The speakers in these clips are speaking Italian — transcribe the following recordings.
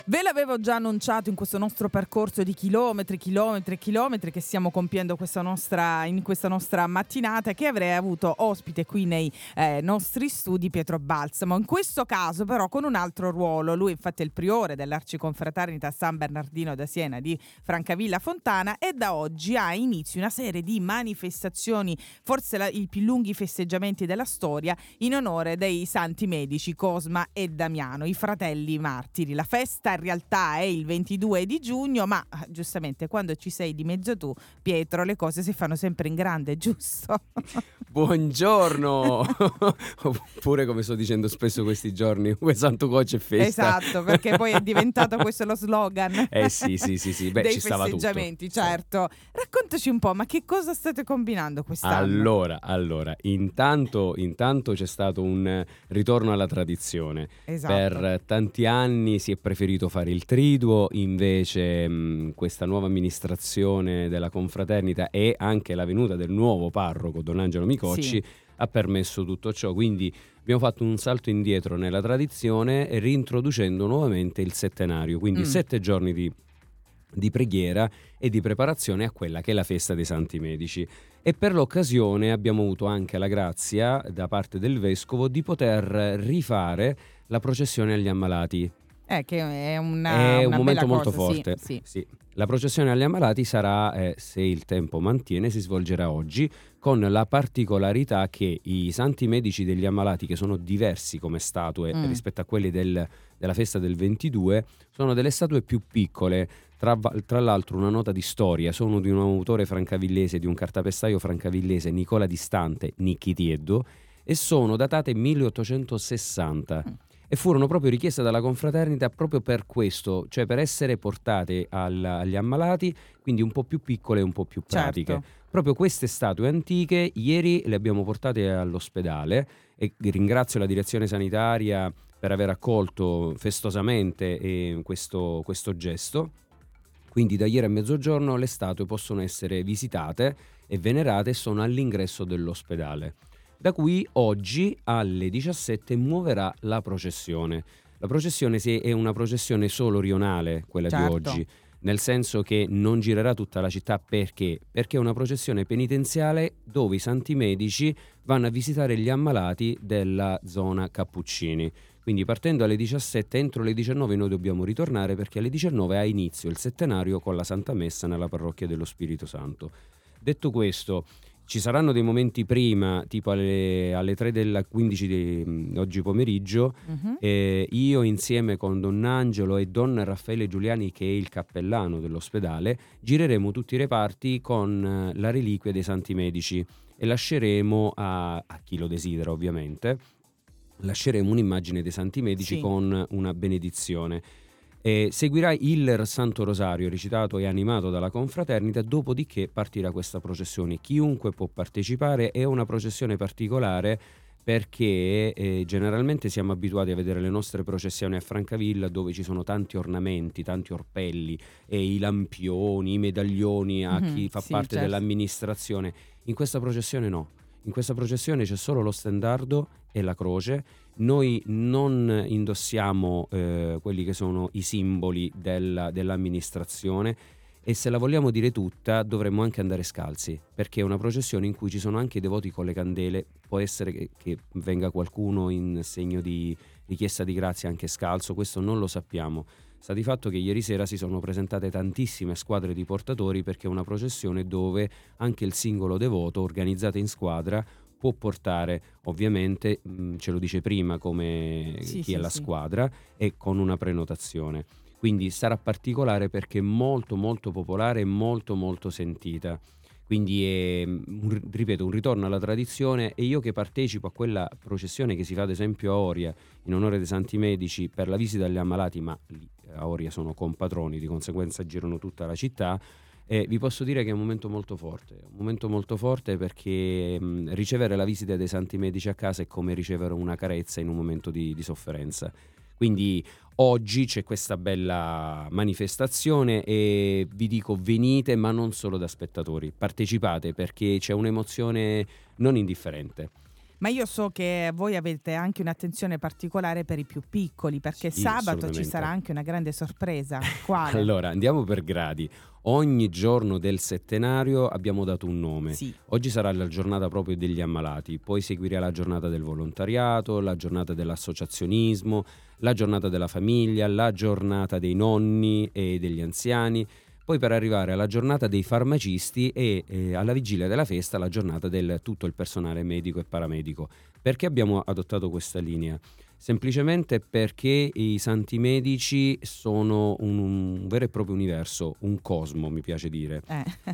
Ve l'avevo già annunciato in questo nostro percorso di chilometri che stiamo compiendo in questa nostra mattinata, che avrei avuto ospite qui nei nostri studi Pietro Balsamo. In questo caso però con un altro ruolo. Lui infatti è il priore dell'Arciconfraternita San Bernardino da Siena di Francavilla Fontana, e da oggi ha inizio una serie di manifestazioni, forse i più lunghi festeggiamenti della storia, in onore dei santi medici Cosma e Damiano, i fratelli martiri. La festa in realtà è il 22 di giugno, ma giustamente quando ci sei di mezzo tu, Pietro, le cose si fanno sempre in grande, giusto? Buongiorno! Oppure, come sto dicendo spesso questi giorni, Santo Coce e festa. Esatto, perché poi è diventato questo lo slogan. Sì. Beh, dei ci stava tutto. festeggiamenti, certo. Raccontaci un po', ma che cosa state combinando quest'anno? Allora, intanto c'è stato un ritorno alla tradizione. Esatto. Per tanti anni si è preferito fare il triduo, invece questa nuova amministrazione della confraternita e anche la venuta del nuovo parroco, Don Angelo Micocci, Sì. ha permesso tutto ciò. Quindi abbiamo fatto un salto indietro nella tradizione, reintroducendo nuovamente il settenario, quindi 7 giorni di preghiera e di preparazione a quella che è la festa dei Santi Medici. E per l'occasione abbiamo avuto anche la grazia da parte del vescovo di poter rifare la processione agli ammalati. Che è È una un momento bella molto cosa, forte. Sì. Sì. La processione agli ammalati sarà, se il tempo mantiene, si svolgerà oggi, con la particolarità che i santi medici degli ammalati, che sono diversi come statue rispetto a quelli della festa del 22, sono delle statue più piccole. Tra l'altro, una nota di storia: sono di un autore francavillese, di un cartapestaio francavillese, Nicola Distante, Nicchitieddo, e sono datate 1860. E furono proprio richieste dalla confraternita proprio per questo, cioè per essere portate agli ammalati, quindi un po' più piccole e un po' più pratiche. Certo. Proprio queste statue antiche ieri le abbiamo portate all'ospedale, e ringrazio la direzione sanitaria per aver accolto festosamente questo gesto. Quindi da ieri a mezzogiorno le statue possono essere visitate e venerate e sono all'ingresso dell'ospedale. Da qui oggi alle 17 muoverà la processione. La processione è una processione solo rionale, quella Certo. di oggi, nel senso che non girerà tutta la città. Perché? Perché è una processione penitenziale dove i santi medici vanno a visitare gli ammalati della zona Cappuccini. Quindi partendo alle 17, entro le 19 noi dobbiamo ritornare, perché alle 19 ha inizio il settenario con la Santa Messa nella parrocchia dello Spirito Santo. Detto questo, ci saranno dei momenti prima, tipo alle 3 della 15 di oggi pomeriggio, io insieme con Don Angelo e Don Raffaele Giuliani, che è il cappellano dell'ospedale, gireremo tutti i reparti con la reliquia dei Santi Medici e lasceremo a chi lo desidera, ovviamente, lasceremo un'immagine dei Santi Medici con una benedizione. Seguirà il Santo Rosario recitato e animato dalla confraternita, dopodiché partirà questa processione. Chiunque può partecipare, è una processione particolare perché generalmente siamo abituati a vedere le nostre processioni a Francavilla, dove ci sono tanti ornamenti, tanti orpelli e i lampioni, i medaglioni a chi fa parte dell'amministrazione. In questa processione no. In questa processione c'è solo lo stendardo e la croce. Noi non indossiamo quelli che sono i simboli dell'amministrazione, e se la vogliamo dire tutta dovremmo anche andare scalzi, perché è una processione in cui ci sono anche i devoti con le candele. Può essere che venga qualcuno in segno di richiesta di grazia anche scalzo, questo non lo sappiamo. Sta di fatto che ieri sera si sono presentate tantissime squadre di portatori, perché è una processione dove anche il singolo devoto, organizzato in squadra, può portare, ovviamente ce lo dice prima come chi è la squadra, e con una prenotazione. Quindi sarà particolare perché è molto molto popolare e molto molto sentita. Quindi è, ripeto, un ritorno alla tradizione. E io che partecipo a quella processione che si fa ad esempio a Oria in onore dei Santi Medici per la visita agli ammalati, ma a Oria sono compatroni, di conseguenza girano tutta la città, vi posso dire che è un momento molto forte, perché ricevere la visita dei Santi Medici a casa è come ricevere una carezza in un momento di sofferenza. Quindi oggi c'è questa bella manifestazione e vi dico: venite, ma non solo da spettatori, partecipate, perché c'è un'emozione non indifferente. Ma io so che voi avete anche un'attenzione particolare per i più piccoli, perché Sì, sabato ci assolutamente. sarà anche una grande sorpresa. Quale? Allora, andiamo per gradi. Ogni giorno del settenario abbiamo dato un nome. Sì. Oggi sarà la giornata proprio degli ammalati, poi seguirà la giornata del volontariato, la giornata dell'associazionismo, la giornata della famiglia, la giornata dei nonni e degli anziani, poi per arrivare alla giornata dei farmacisti e alla vigilia della festa la giornata del tutto il personale medico e paramedico. Perché abbiamo adottato questa linea? Semplicemente perché i santi medici sono un vero e proprio universo, un cosmo, mi piace dire.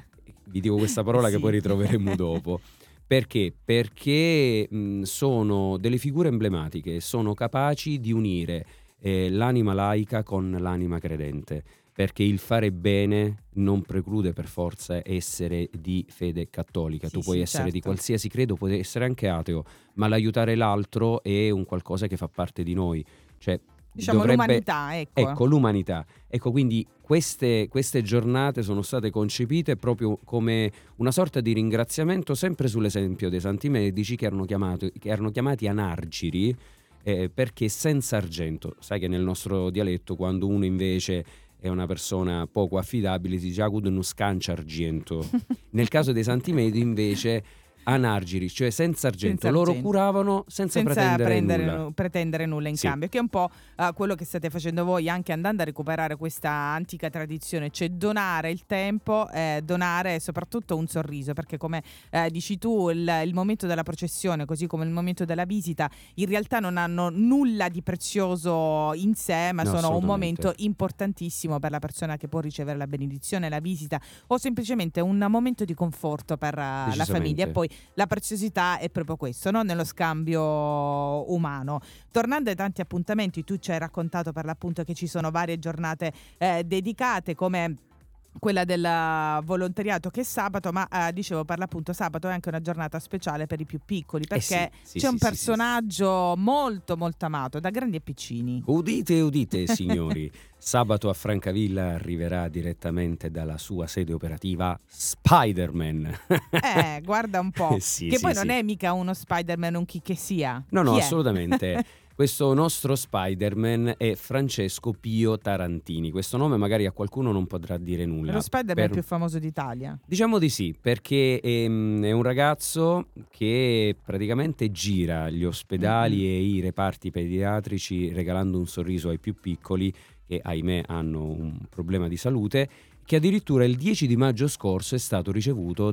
Vi dico questa parola che Sì. poi ritroveremo dopo. Perché? Perché sono delle figure emblematiche, sono capaci di unire l'anima laica con l'anima credente, perché il fare bene non preclude per forza essere di fede cattolica. Sì, Tu puoi sì, essere di certo. qualsiasi credo, puoi essere anche ateo, ma l'aiutare l'altro è un qualcosa che fa parte di noi. Cioè, Diciamo dovrebbe... l'umanità, ecco. Ecco, l'umanità. Ecco, quindi queste giornate sono state concepite proprio come una sorta di ringraziamento, sempre sull'esempio dei santi medici che erano chiamati anargiri, perché senza argento. Sai che nel nostro dialetto, quando uno invece è una persona poco affidabile, si dice "Acud non scancia argento". Nel caso dei santi medici invece anargiri, cioè senza argento, Senza loro argento. curavano senza pretendere nulla. pretendere nulla in Sì. cambio, che è un po' quello che state facendo voi, anche andando a recuperare questa antica tradizione, cioè donare il tempo, donare soprattutto un sorriso, perché come dici tu, il momento della processione, così come il momento della visita, in realtà non hanno nulla di prezioso in sé, ma No, sono un assolutamente. momento importantissimo per la persona che può ricevere la benedizione, la visita, o semplicemente un momento di conforto per la famiglia. E poi la preziosità è proprio questo, no? Nello scambio umano. Tornando ai tanti appuntamenti, tu ci hai raccontato per l'appunto che ci sono varie giornate dedicate, come quella del volontariato che è sabato, ma dicevo per l'appunto sabato è anche una giornata speciale per i più piccoli, perché sì, c'è un sì, sì, personaggio molto molto amato da grandi e piccini. Udite, udite, signori. Sabato a Francavilla arriverà direttamente dalla sua sede operativa Spider-Man. Guarda un po', Sì, che sì, poi sì. non è mica uno Spider-Man un chi che sia. No, Chi è? assolutamente. Questo nostro Spider-Man è Francesco Pio Tarantini. Questo nome magari a qualcuno non potrà dire nulla. Lo Spider-Man più famoso d'Italia. Diciamo di sì, perché è un ragazzo che praticamente gira gli ospedali e i reparti pediatrici regalando un sorriso ai più piccoli che ahimè hanno un problema di salute, che addirittura il 10 di maggio scorso è stato ricevuto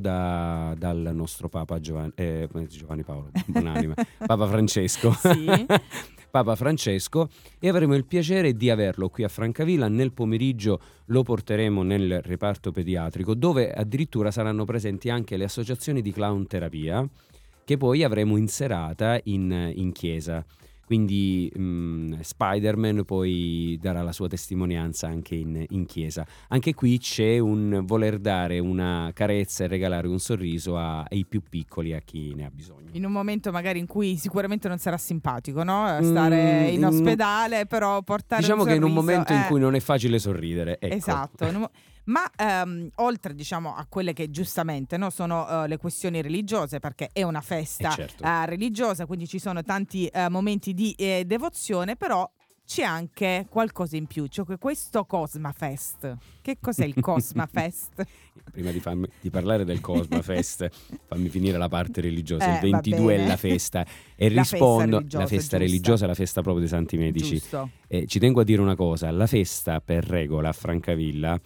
dal nostro Papa Giovanni Paolo, buonanima, Papa Francesco. Sì. Papa Francesco, e avremo il piacere di averlo qui a Francavilla. Nel pomeriggio lo porteremo nel reparto pediatrico, dove addirittura saranno presenti anche le associazioni di clown terapia, che poi avremo in serata in chiesa. Quindi Spider-Man poi darà la sua testimonianza anche in chiesa. Anche qui c'è un voler dare una carezza e regalare un sorriso ai più piccoli, a chi ne ha bisogno. In un momento magari in cui sicuramente non sarà simpatico, no? Stare in ospedale, però portare diciamo un che sorriso, in un momento in cui non è facile sorridere, ecco. Esatto. Ma oltre diciamo a quelle che giustamente no, sono le questioni religiose, perché è una festa Certo. religiosa, quindi ci sono tanti momenti di devozione, però c'è anche qualcosa in più, cioè questo Cosma Fest. Che cos'è il Cosma Fest? Prima di parlare del Cosma Fest, fammi finire la parte religiosa. Il Va 22 è bene. la festa e La rispondo festa religiosa, la festa giusta. religiosa, la festa proprio dei Santi Medici. Giusto. Ci tengo a dire una cosa: la festa per regola a Francavilla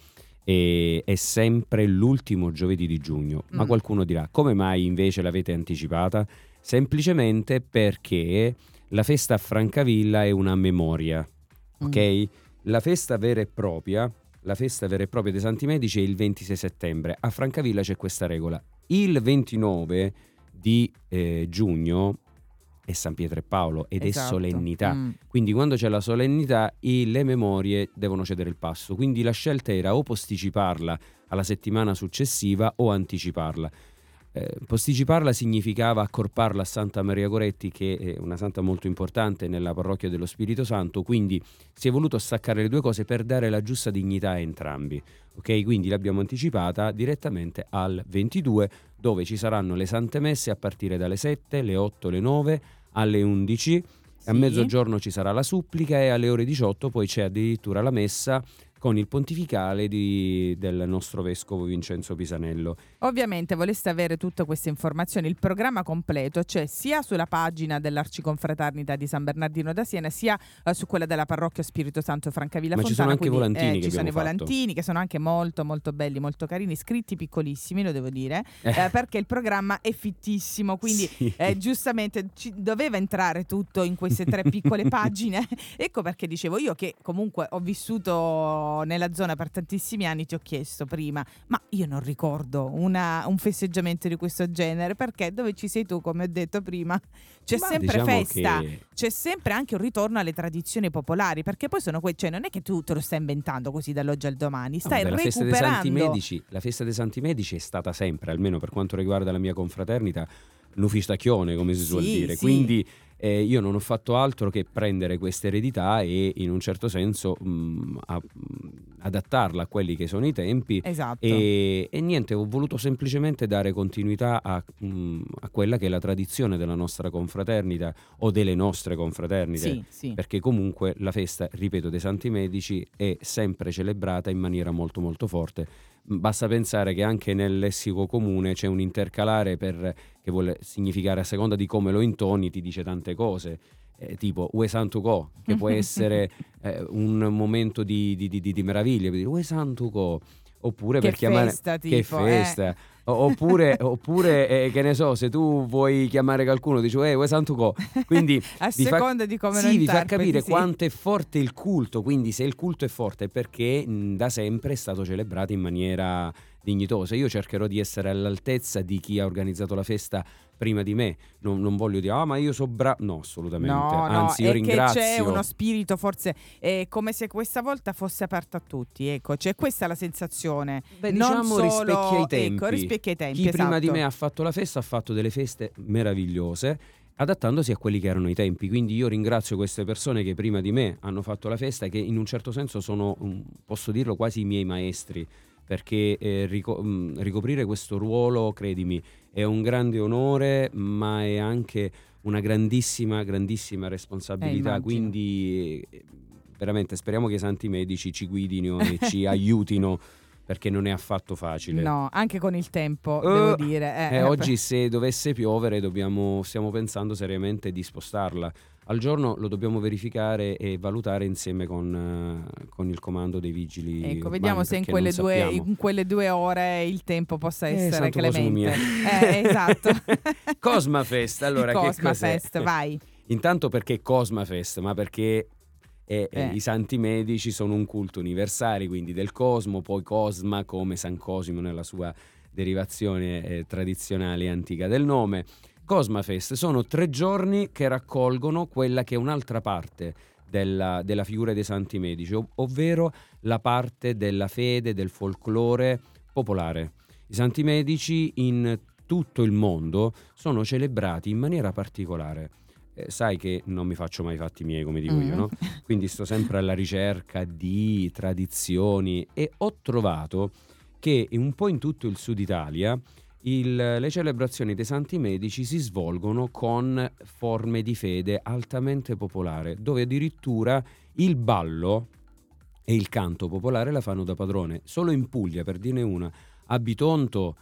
è sempre l'ultimo giovedì di giugno. Ma qualcuno dirà: come mai invece l'avete anticipata? Semplicemente perché la festa a Francavilla è una memoria, ok? La festa vera e propria dei Santi Medici è il 26 settembre. A Francavilla c'è questa regola: il 29 di giugno è San Pietro e Paolo ed Esatto. è solennità. Quindi quando c'è la solennità le memorie devono cedere il passo. Quindi la scelta era o posticiparla alla settimana successiva o anticiparla. Posticiparla significava accorparla a Santa Maria Goretti, che è una santa molto importante nella parrocchia dello Spirito Santo, quindi si è voluto staccare le due cose per dare la giusta dignità a entrambi. Ok, quindi l'abbiamo anticipata direttamente al 22, dove ci saranno le Sante Messe a partire dalle 7, le 8, le 9, alle 11. A mezzogiorno ci sarà la supplica e alle ore 18 poi c'è addirittura la messa con il pontificale del nostro vescovo Vincenzo Pisanello. Ovviamente voleste avere tutte queste informazioni, il programma completo c'è sia sulla pagina dell'Arciconfraternita di San Bernardino da Siena, sia su quella della Parrocchia Spirito Santo Francavilla Ma Fontana. ci sono anche i quindi, volantini che ci sono i abbiamo fatto. volantini che sono anche molto molto belli, molto carini, scritti piccolissimi, lo devo dire, perché il programma è fittissimo, quindi Sì. giustamente doveva entrare tutto in queste 3 piccole pagine. Ecco perché dicevo, io che comunque ho vissuto nella zona per tantissimi anni, ti ho chiesto prima, ma io non ricordo un festeggiamento di questo genere, perché dove ci sei tu, come ho detto prima, c'è sempre diciamo festa, che c'è sempre anche un ritorno alle tradizioni popolari, perché poi sono cioè non è che tu te lo stai inventando così dall'oggi al domani, stai la festa dei recuperando. Santi Medici, la festa dei Santi Medici è stata sempre, almeno per quanto riguarda la mia confraternita, l'ufistacchione, come si suol dire. Sì. Quindi io non ho fatto altro che prendere questa eredità e in un certo senso adattarla a quelli che sono i tempi. Esatto. E niente, ho voluto semplicemente dare continuità a quella che è la tradizione della nostra confraternita o delle nostre confraternite, Sì. perché comunque la festa, ripeto, dei Santi Medici è sempre celebrata in maniera molto molto forte. Basta pensare che anche nel lessico comune c'è un intercalare che vuole significare, a seconda di come lo intoni, ti dice tante cose, tipo Ue Santu Co, che può essere un momento di meraviglia, per dire Ue Santu Co, oppure Che per chiamare festa, che tipo, festa. Oppure che ne so, se tu vuoi chiamare qualcuno dici Ue Santu Co, quindi a seconda di come lo vi fa interpreti, capire sì. quanto è forte il culto. Quindi se il culto è forte è perché da sempre è stato celebrato in maniera dignitosa. Io cercherò di essere all'altezza di chi ha organizzato la festa prima di me, non voglio dire ma io so bravo, no, assolutamente, anzi io è ringrazio. che c'è uno spirito, forse è come se questa volta fosse aperto a tutti, ecco, c'è questa la sensazione. Beh, non diciamo solo, rispecchia i tempi. ecco, rispecchia i tempi, Chi prima di esatto. me ha fatto la festa ha fatto delle feste meravigliose, adattandosi a quelli che erano i tempi. Quindi io ringrazio queste persone che prima di me hanno fatto la festa e che in un certo senso sono, posso dirlo, quasi i miei maestri, perché ricoprire questo ruolo, credimi, è un grande onore, ma è anche una grandissima responsabilità. Immagino. Quindi veramente speriamo che i Santi Medici ci guidino e ci aiutino, perché non è affatto facile. No, anche con il tempo, devo dire. Oggi se dovesse piovere stiamo pensando seriamente di spostarla. Al giorno lo dobbiamo verificare e valutare insieme con il comando dei vigili. Ecco, urbani, vediamo se in perché quelle 2 ore il tempo possa essere santo Cosimo clemente. mio. Esatto. Cosma Fest, allora Cosma che cos'è? Fest, vai. Intanto perché Cosma Fest, ma perché i Santi Medici sono un culto universale, quindi del cosmo, poi Cosma come San Cosimo nella sua derivazione tradizionale e antica del nome. Cosma Fest sono 3 giorni che raccolgono quella che è un'altra parte della figura dei Santi Medici, ovvero la parte della fede, del folklore popolare. I Santi Medici in tutto il mondo sono celebrati in maniera particolare. Sai che non mi faccio mai i fatti miei, come dico io, no? Quindi sto sempre alla ricerca di tradizioni e ho trovato che un po' in tutto il sud Italia le celebrazioni dei Santi Medici si svolgono con forme di fede altamente popolare, dove addirittura il ballo e il canto popolare la fanno da padrone. Solo in Puglia, per dirne una, a Bitonto,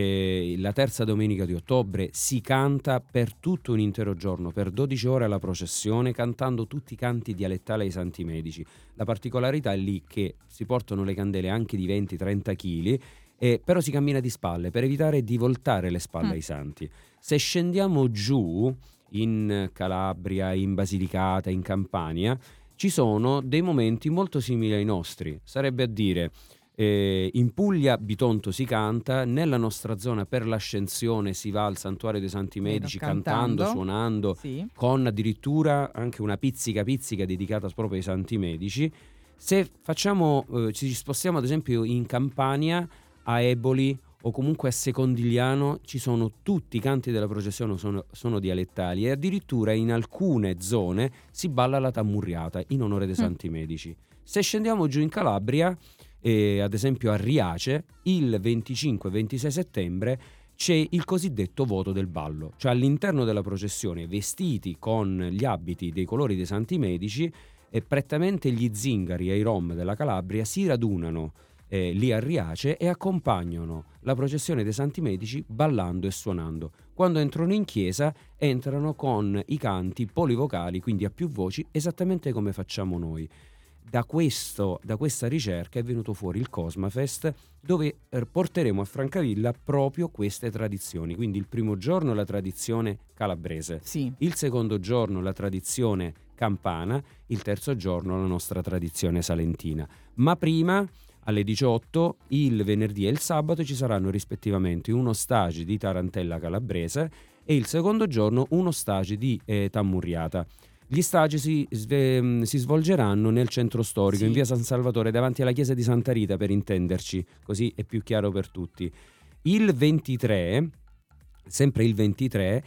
la terza domenica di ottobre si canta per tutto un intero giorno, per 12 ore alla processione, cantando tutti i canti dialettali ai Santi Medici. La particolarità è lì che si portano le candele anche di 20-30 kg, però si cammina di spalle per evitare di voltare le spalle ai santi. Se scendiamo giù in Calabria, in Basilicata, in Campania, ci sono dei momenti molto simili ai nostri. Sarebbe a dire, in Puglia Bitonto si canta, nella nostra zona per l'Ascensione si va al Santuario dei Santi Medici cantando, suonando, sì, con addirittura anche una pizzica dedicata proprio ai Santi Medici. Se facciamo, ci spostiamo ad esempio in Campania, a Eboli o comunque a Secondigliano, ci sono tutti i canti della processione sono dialettali, e addirittura in alcune zone si balla la tammurriata in onore dei Santi Medici. Se scendiamo giù in Calabria, ad esempio a Riace, il 25-26 settembre c'è il cosiddetto voto del ballo, cioè all'interno della processione, vestiti con gli abiti dei colori dei Santi Medici, e prettamente gli zingari e i rom della Calabria si radunano lì a Riace e accompagnano la processione dei Santi Medici ballando e suonando. Quando entrano in chiesa entrano con i canti polivocali, quindi a più voci, esattamente come facciamo noi. Da questa ricerca è venuto fuori il Cosmafest, dove porteremo a Francavilla proprio queste tradizioni. Quindi il primo giorno la tradizione calabrese, Sì. il secondo giorno la tradizione campana, il terzo giorno la nostra tradizione salentina. Ma prima, alle 18, il venerdì e il sabato, ci saranno rispettivamente uno stage di tarantella calabrese e il secondo giorno uno stage di tammurriata. Gli stage si svolgeranno nel centro storico, in via San Salvatore, davanti alla chiesa di Santa Rita, per intenderci, così è più chiaro per tutti. Il 23, sempre il 23,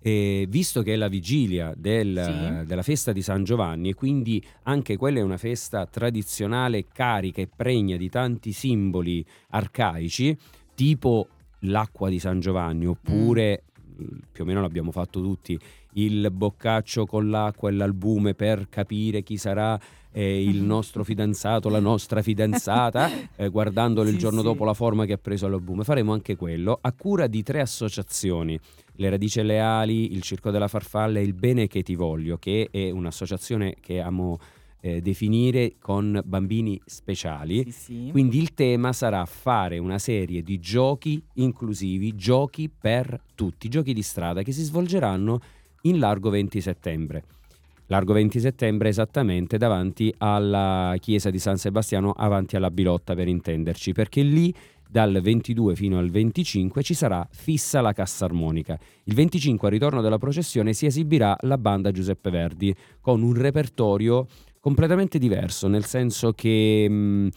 visto che è la vigilia della festa di San Giovanni, e quindi anche quella è una festa tradizionale carica e pregna di tanti simboli arcaici, tipo l'acqua di San Giovanni, oppure più o meno l'abbiamo fatto tutti, il boccaccio con l'acqua e l'albume per capire chi sarà il nostro fidanzato, la nostra fidanzata, guardandolo il giorno dopo la forma che ha preso all'albume. Faremo anche quello a cura di 3 associazioni: le Radici Leali, il Circo della Farfalla e il Bene che ti voglio, che è un'associazione che amo definire con bambini speciali. Quindi il tema sarà fare una serie di giochi inclusivi, giochi per tutti, giochi di strada che si svolgeranno in Largo 20 Settembre. Largo 20 Settembre esattamente davanti alla chiesa di San Sebastiano, avanti alla Bilotta, per intenderci, perché lì dal 22 fino al 25 ci sarà fissa la cassa armonica. Il 25, al ritorno della processione, si esibirà la banda Giuseppe Verdi con un repertorio completamente diverso, nel senso che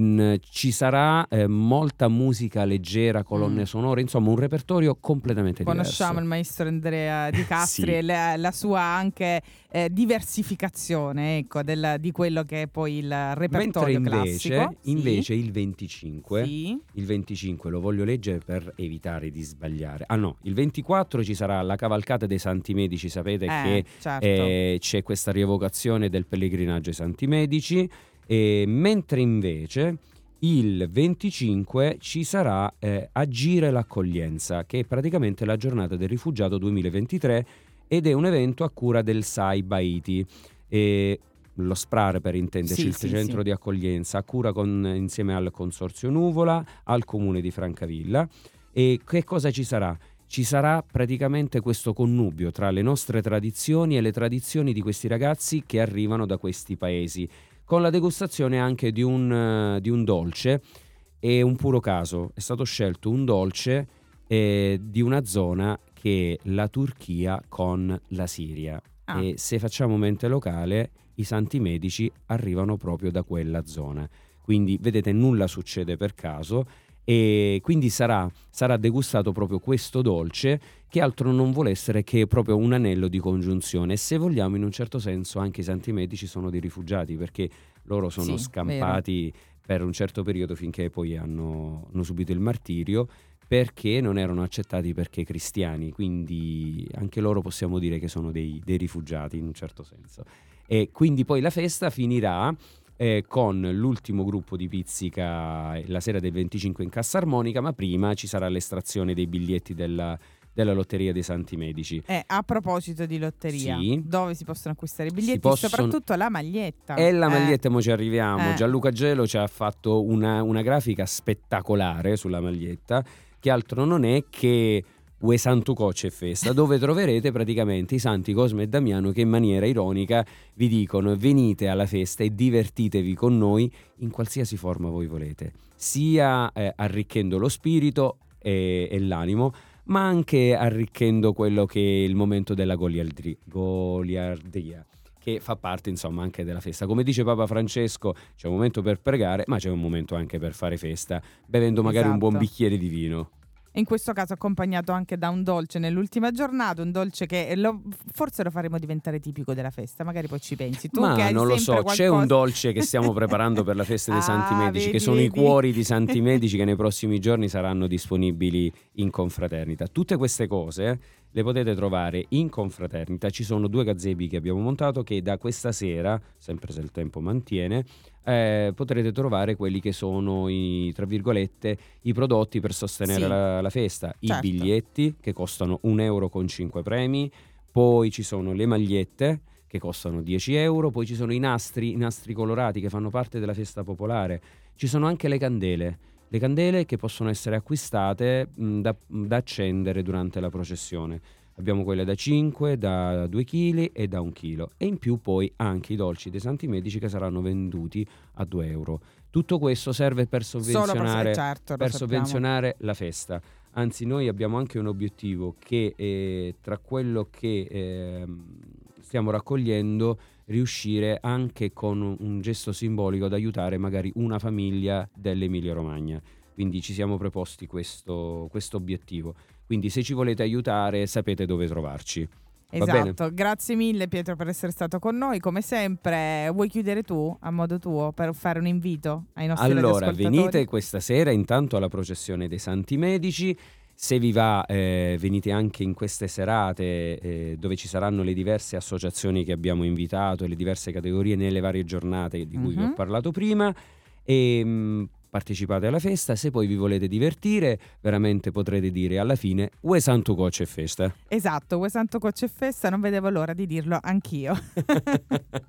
ci sarà molta musica leggera, colonne sonore, insomma un repertorio completamente diverso. Conosciamo il maestro Andrea Di Castri e la sua anche diversificazione, ecco, di quello che è poi il repertorio classico. Invece il 25, il 25 lo voglio leggere per evitare di sbagliare. Il 24 ci sarà la cavalcata dei Santi Medici, sapete che c'è questa rievocazione del pellegrinaggio ai Santi Medici, mentre invece il 25 ci sarà Agire l'accoglienza, che è praticamente la giornata del rifugiato 2023, ed è un evento a cura del SAI Baiti, lo SPRAR per intenderci, il centro di accoglienza, a cura insieme al Consorzio Nuvola, al Comune di Francavilla. E che cosa ci sarà? Ci sarà praticamente questo connubio tra le nostre tradizioni e le tradizioni di questi ragazzi che arrivano da questi paesi, con la degustazione anche di un dolce. È un puro caso, è stato scelto un dolce di una zona che è la Turchia con la Siria. E se facciamo mente locale, i Santi Medici arrivano proprio da quella zona. Quindi vedete, nulla succede per caso. E quindi sarà degustato proprio questo dolce, che altro non vuole essere che proprio un anello di congiunzione. E se vogliamo, in un certo senso, anche i Santi Medici sono dei rifugiati, perché loro sono scampati per un certo periodo, finché poi hanno subito il martirio, perché non erano accettati perché cristiani. Quindi anche loro possiamo dire che sono dei rifugiati in un certo senso. E quindi poi la festa finirà con l'ultimo gruppo di pizzica la sera del 25 in cassa armonica, ma prima ci sarà l'estrazione dei biglietti della lotteria dei Santi Medici. A proposito di lotteria, dove si possono acquistare i biglietti? Soprattutto la maglietta. E la maglietta, mo ci arriviamo. Gianluca Gelo ci ha fatto una grafica spettacolare sulla maglietta, che altro non è che Ue Santu Cocce Festa, dove troverete praticamente i santi Cosme e Damiano che in maniera ironica vi dicono: venite alla festa e divertitevi con noi in qualsiasi forma voi volete, sia arricchendo lo spirito e l'animo, ma anche arricchendo quello che è il momento della goliardia, che fa parte insomma anche della festa. Come dice Papa Francesco, c'è un momento per pregare, ma c'è un momento anche per fare festa, bevendo magari un buon bicchiere di vino. In questo caso accompagnato anche da un dolce nell'ultima giornata, un dolce che forse lo faremo diventare tipico della festa, magari poi ci pensi. Tu Ma che hai non lo so, sempre c'è un qualcosa. dolce che stiamo preparando per la festa dei Santi Medici, che Vedi, sono i vedi. cuori di Santi Medici che nei prossimi giorni saranno disponibili in confraternita. Tutte queste cose le potete trovare in confraternita. Ci sono 2 gazebi che abbiamo montato che da questa sera, sempre se il tempo mantiene, potrete trovare quelli che sono tra virgolette i prodotti per sostenere Sì. la festa, i Certo. biglietti che costano €1 con 5 premi, poi ci sono le magliette che costano €10, poi ci sono i nastri colorati che fanno parte della festa popolare, ci sono anche le candele che possono essere acquistate da accendere durante la processione. Abbiamo quelle da 5, da 2 kg e da 1 chilo, e in più poi anche i dolci dei Santi Medici che saranno venduti a €2. Tutto questo serve per Solo sovvenzionare, certo, lo per sappiamo. sovvenzionare la festa. Anzi, noi abbiamo anche un obiettivo che tra quello che stiamo raccogliendo, riuscire anche con un gesto simbolico ad aiutare magari una famiglia dell'Emilia Romagna. Quindi ci siamo preposti questo obiettivo. Quindi se ci volete aiutare sapete dove trovarci. Va bene? Esatto, grazie mille Pietro per essere stato con noi, come sempre. Vuoi chiudere tu a modo tuo per fare un invito ai nostri Allora, radioascoltatori? venite questa sera intanto alla processione dei Santi Medici. Se vi va, venite anche in queste serate dove ci saranno le diverse associazioni che abbiamo invitato e le diverse categorie nelle varie giornate di cui vi ho parlato prima, e partecipate alla festa. Se poi vi volete divertire, veramente potrete dire alla fine Ue Santu Cocce Festa. Esatto, Ue Santo Cocce Festa, non vedevo l'ora di dirlo anch'io.